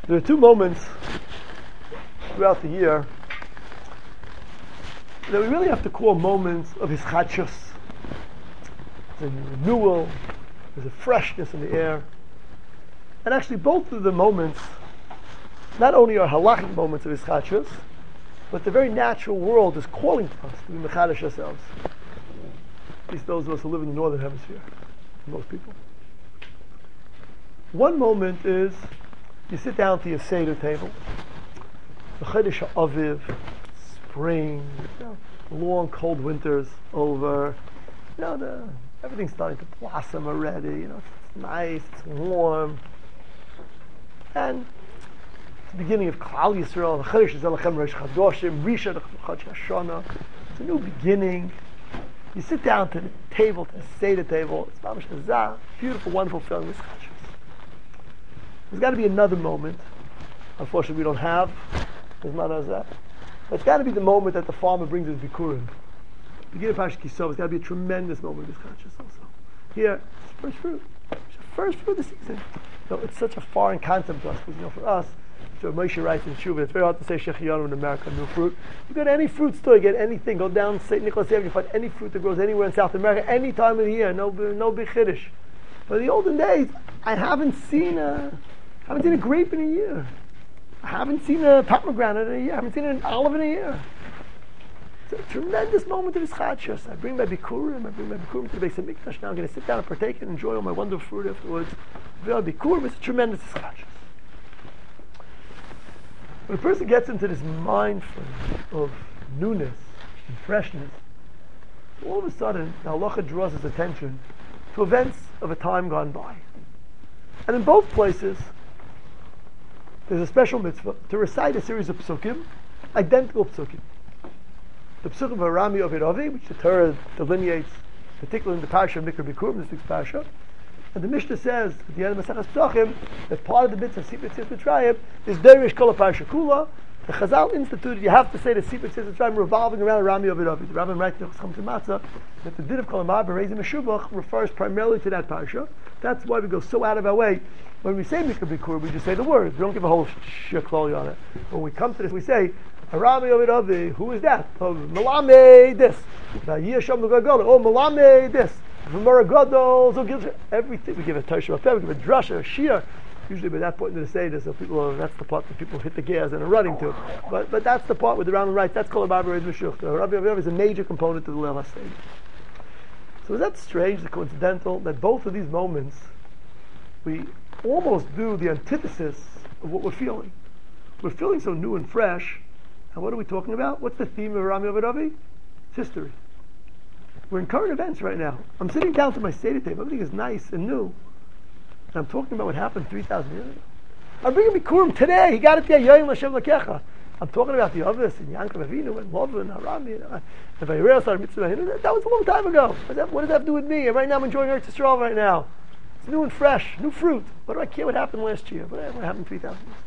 There are two moments throughout the year that we really have to call moments of hischadshus. There's a renewal, there's a freshness in the air. And actually both of the moments not only are halachic moments of hischadshus, but the very natural world is calling to us to be mechadash ourselves. At least those of us who live in the northern hemisphere, most people. One moment is you sit down to your Seder table. The Chodesh Aviv, spring, long cold winters over. Everything's starting to blossom already. It's nice, it's warm, and it's the beginning of Klal Yisrael. The Chodesh is Elechem Rosh Chadoshim, Rishon Chodesh Hashanah. It's a new beginning. You sit down to the table, to the Seder table. It's mamash hazah, beautiful, wonderful feeling. There's got to be another moment. Unfortunately, we don't have as much as that. But it's got to be the moment that the farmer brings his bikurim. Beginning of Parashat Kisov, it's got to be a tremendous moment of hischadshus also. Here, it's first fruit. It's the first fruit of the season. It's such a foreign concept to us, because for us, so Moshe writes in Shuvah, it's very hard to say Shechianu in America, new fruit. You go to any fruit store, you get anything. Go down St. Nicholas Avenue, you find any fruit that grows anywhere in South America, any time of the year. No big chiddush. But in the olden days, I haven't seen a grape in a year. I haven't seen a pomegranate in a year. I haven't seen an olive in a year. It's a tremendous moment of hischadshus. I bring my bikurim to the Beis Hamikdash. Now I'm going to sit down and partake and enjoy all my wonderful fruit afterwards. Bikurim is a tremendous hischadshus. When a person gets into this mind frame of newness and freshness, all of a sudden the halacha draws his attention to events of a time gone by. And in both places, there's a special mitzvah to recite a series of psukim, identical psukim. The psukim of Arami Ovid Avi, which the Torah delineates, particularly in the parasha of Mikra Bikurim, this week's parasha. And the Mishnah says at the end of Maseches Pesachim that part of the mitzvah of Sipur Tzis Mitzrayim is Derish Kol HaParasha Kula. The Chazal instituted you have to say the Sipur Tzis Mitzrayim revolving around Arami Ovid Avi. The Rabbi writes in Chacham Matzah that the din of Kol HaMar Bereizim Meshubach refers primarily to that parasha. That's why we go so out of our way. When we say Mikra Bikurim, we just say the words. We don't give a whole shekloli on it. When we come to this, we say Arami Ovid Avi. Who is that? Malame this. Yesham L'Gagola. Oh, Malame this. V'Maragadol. So gives everything. We give a Tosha Rapeh, we give a drasha, a shir. Usually by that point in the Seder, so that's the part that people hit the gas and are running to. But that's the part with the Rambam writes, that's called a Barbarez Meshuch. The Rabbi Aviv is a major component of the Leil HaSeder. So is that strange, the coincidental, that both of these moments, we almost do the antithesis of what we're feeling. We're feeling so new and fresh, and what are we talking about? What's the theme of Rami Ovid Avi? It's history. We're in current events right now. I'm sitting down to my Seder table, everything is nice and new. And I'm talking about what happened 3,000 years ago. I'm bringing Bikurim today. He got it there. Yoyim Hashem Lakecha. I'm talking about the Avos and Yankov Avinu and Lova and Harami and Vayireh Sar Mitzvah. That was a long time ago. What does that have to do with me? And right now I'm enjoying Eretz Yisrael right now. It's new and fresh, new fruit. What do I care what happened last year? What happened 3,000 years ago?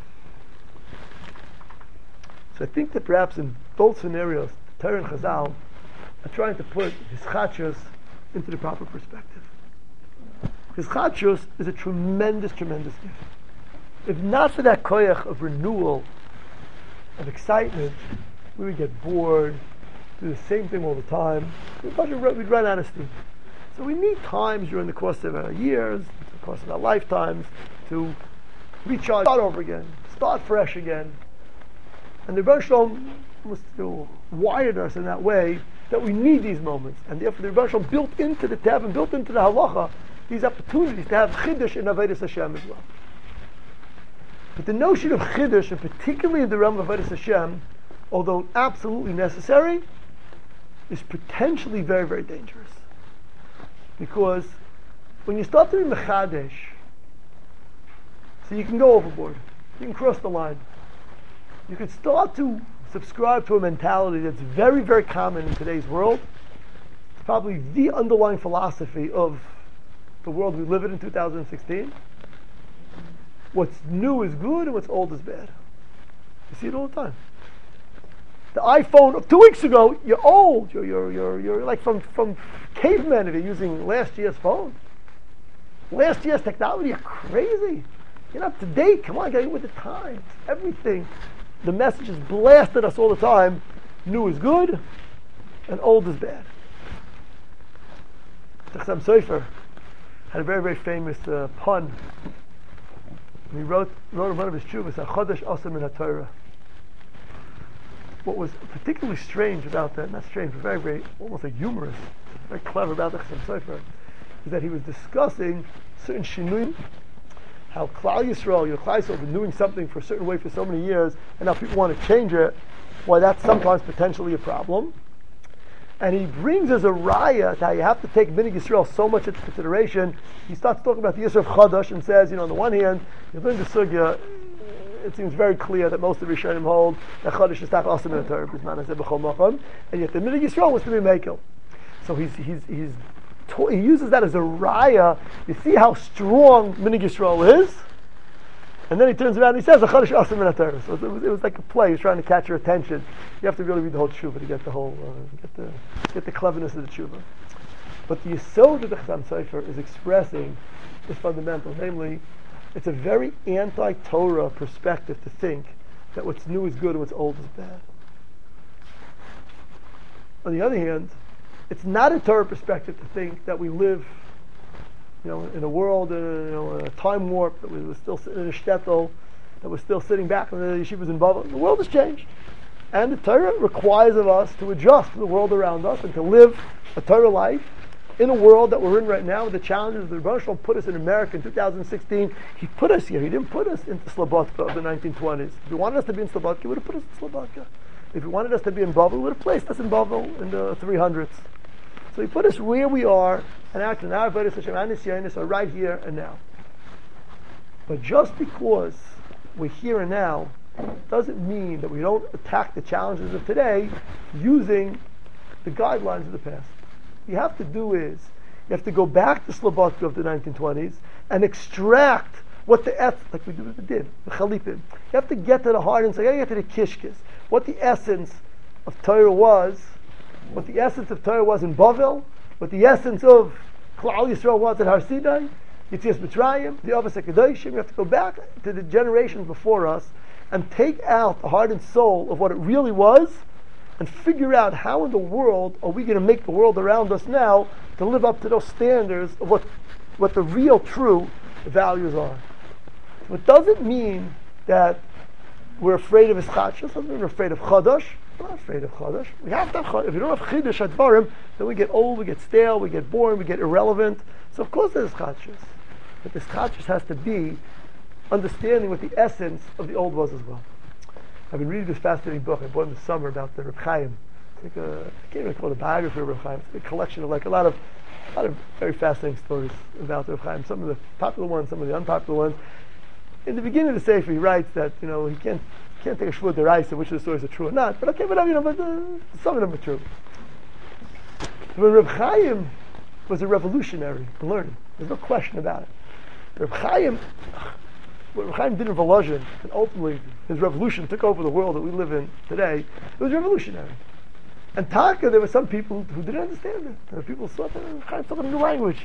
So I think that perhaps in both scenarios, Torah and Chazal are trying to put hischadshus into the proper perspective. Hischadshus is a tremendous, tremendous gift. If not for that koyach of renewal, of excitement, we would get bored, do the same thing all the time. We'd run out of steam. So we need times during the course of our years, the course of our lifetimes, to recharge, start over again, start fresh again. And the Rebbe Shalom must have wired us in that way that we need these moments. And therefore the Rebbe Shalom built into the Tev and built into the halacha these opportunities to have chiddush in Avodas Hashem as well. But the notion of chiddush, and particularly in the realm of Avodas Hashem, although absolutely necessary, is potentially very, very dangerous. Because when you start to be mechadesh, so you can go overboard, you can cross the line, you can start to subscribe to a mentality that's very, very common in today's world. It's probably the underlying philosophy of the world we live in 2016. What's new is good and what's old is bad. You see it all the time. The iPhone of 2 weeks ago, you're old. You're like from cavemen if you're using last year's phone. Last year's technology, you're crazy. You're not up to date. Come on, get with the times. Everything. The message is blasted us all the time. New is good, and old is bad. Chassam Sofer had a very, very famous pun. He wrote in one of his tshuvas, "Chodesh Asar min HaTorah." What was particularly strange about that, not strange, but very, very, almost like humorous, very clever about the Chassam Sofer, is that he was discussing certain shinuyim, how Klal Yisrael, Klal Yisrael, have been doing something for a certain way for so many years, and now people want to change it, why that's sometimes potentially a problem. And he brings as a raya that you have to take Minig Yisrael so much into consideration. He starts talking about the Yisr of Chadash and says, on the one hand, you learn the sugya, it seems very clear that most of the Rishonim hold that Chadash is not awesome in the Torah, and yet the Minig Yisrael was to be Mekel. So he uses that as a raya. You see how strong Minig Yisrael is? And then he turns around and he says, "Achadish Asam min HaTorah." So it was like a play. He's trying to catch your attention. You have to really read the whole tshuva to get the whole, get the cleverness of the tshuva. But the yesod of the Chassam Sofer is expressing is fundamental. Namely, it's a very anti-Torah perspective to think that what's new is good and what's old is bad. On the other hand, it's not a Torah perspective to think that we live in a world, in a time warp, that we were still sitting in a shtetl, that we're still sitting back in the yeshivas in Bavel. The world has changed. And the Torah requires of us to adjust to the world around us and to live a Torah life in a world that we're in right now with the challenges. The Rebbe Shalom put us in America in 2016. He put us here. He didn't put us into Slobodka of the 1920s. If he wanted us to be in Slobodka, he would have put us in Slobodka. If he wanted us to be in Bavel, he would have placed us in Bavel in the 300s. So he put us where we are, and actually now Avodas Hashem and Nisyanis are right here and now. But just because we're here and now doesn't mean that we don't attack the challenges of today using the guidelines of the past. What you have to do is, you have to go back to Slobodka of the 1920s and extract what the essence, like we do with the din, the Chalipim. You have to get to the heart and say, you get to the kishkis. What the essence of Torah was, what the essence of Torah was in Bavel, what the essence of Klal Yisrael was at Har Sinai, Yitzias Mitzrayim, the Avos HaKadoshim. You have to go back to the generations before us and take out the heart and soul of what it really was and figure out how in the world are we going to make the world around us now to live up to those standards of what the real, true values are. So it doesn't mean that we're afraid of Ischachos, it doesn't mean we're afraid of Chadash. We're not afraid of Chadash. We have to have Chadash. If you don't have Chidush Advarim, then we get old, we get stale, we get boring, we get irrelevant. So of course there's Ischachos. But this Ischachos has to be understanding what the essence of the old was as well. I've been reading this fascinating book I bought in the summer about the Reb Chaim. It's like I can't even call it a biography of Reb Chaim. It's a collection of like a lot of very fascinating stories about Reb Chaim. Some of the popular ones, some of the unpopular ones. In the beginning of the Sefer, he writes that he can't take a shvur deraisa, which of the stories are true or not. But okay, but some of them are true. But Reb Chaim was a revolutionary in learning. There's no question about it. Reb Chaim did in Volozhin, and ultimately his revolution took over the world that we live in today. It was revolutionary. And Taka, there were some people who didn't understand it. There were people who thought that Reb Chaim talking a new language.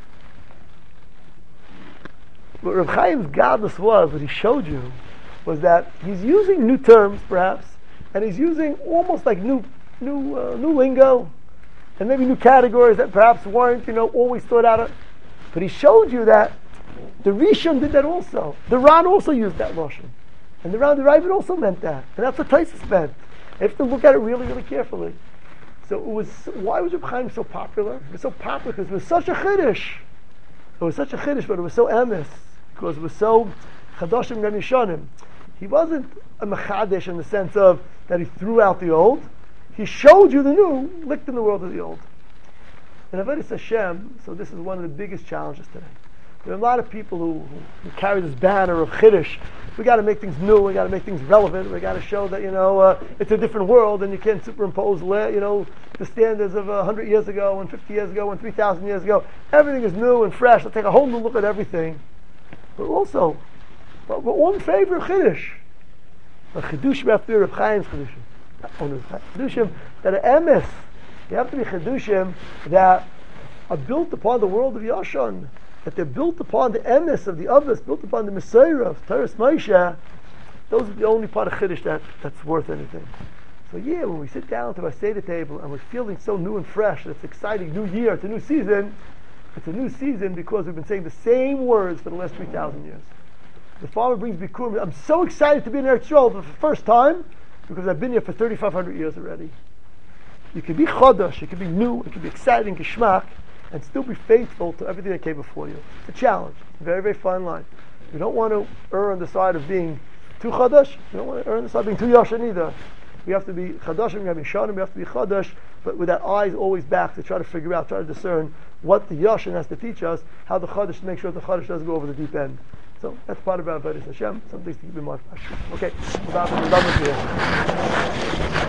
What Reb Chaim's godless was, what he showed you, was that he's using new terms, perhaps, and he's using almost like new lingo, and maybe new categories that perhaps weren't, always thought out of. But he showed you that the Rishon did that also. The Ran also used that Lashon. And the Ran the Ravid also meant that. And that's what Taisus meant. You have to look at it really, really carefully. So why was Reb Chaim so popular? It was so popular because it was such a Chiddush. It was such a Chiddush, but it was so emes. Because it was so ChadashimGanishonim. He wasn't a Mechadish in the sense of that he threw out the old. He showed you the new, licked in the world of the old. In Avodas Hashem, so this is one of the biggest challenges today. There are a lot of people who carry this banner of Chiddush. We got to make things new. We got to make things relevant. We got to show that it's a different world, and you can't superimpose the standards of 100 years ago, and 50 years ago, and 3,000 years ago. Everything is new and fresh. Let's take a whole new look at everything. But also, we're all in favor of Chiddush. But Chidushim have to be Reb Chaim's Chidushim. Chidushim that are emes. You have to be Chidushim that are built upon the world of Yashon. that they're built upon the emes of the Avos, built upon the Messiah of Teres Moshe, those are the only part of Chiddush that's worth anything. So yeah, when we sit down to our Seder table and we're feeling so new and fresh, it's exciting, new year, it's a new season. It's a new season because we've been saying the same words for the last 3,000 years. The farmer brings Bikurim. I'm so excited to be in Eretz Yisrael for the first time because I've been here for 3,500 years already. You can be Chodesh, it can be new, it can be exciting, geschmack, and still be faithful to everything that came before you. It's a challenge. It's a very, very fine line. You don't want to err on the side of being too Chodesh. You don't want to err on the side of being too Yashan either. We have to be Chadashim, we have to be Shanim, we have to be Chadash, but with our eyes always back to try to figure out, try to discern what the Yashin has to teach us, how the Chadash, to make sure the Chadash doesn't go over the deep end. So that's part of our Avodas Hashem, some things to keep in mind. Okay, we're done with here.